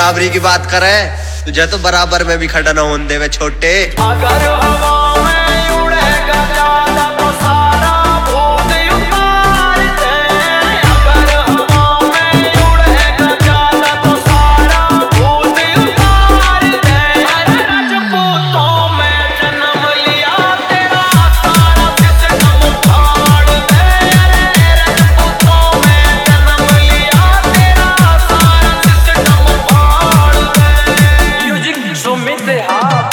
बराबरी की बात करे, तुझे तो बराबर में भी खड़ा न होने देवे छोटे। अगर हवा में उड़ेगा ज्यादा तो सारा भूत उतार दे। अगर हवा में उड़ेगा ज्यादा तो सारा भूत उतार दे। अरे राजपूतों में जन्म लिया तेरा सारा सिस्टम उखाड़ दे। अरे राजपूतों में जन्म लिया तेरा सारा सिस्टम उखाड़ दे। म्यूजिक सुमित हाथ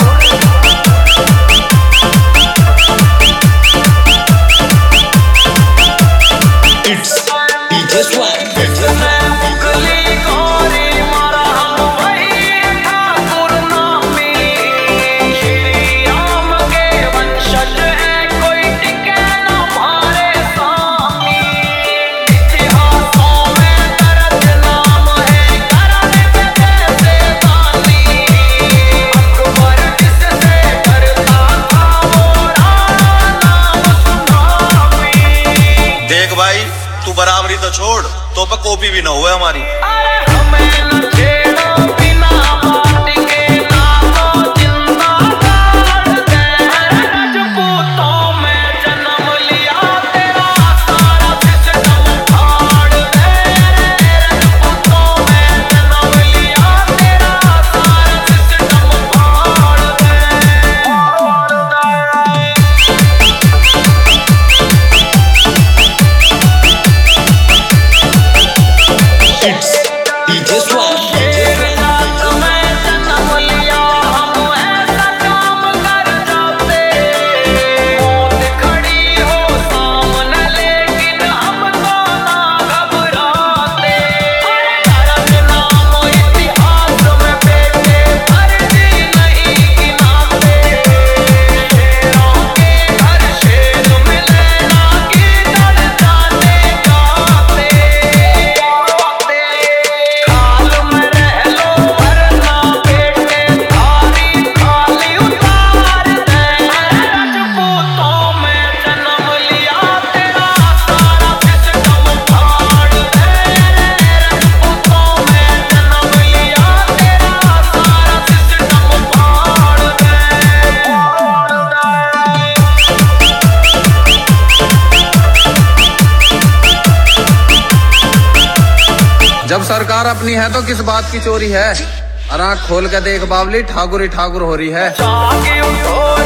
तू बराबरी तो छोड़, तो पे कॉपी भी ना हुए हमारी। जब सरकार अपनी है तो किस बात की चोरी है। आँख खोल के देख बावली, ठाकुर ही ठाकुर हो रही है।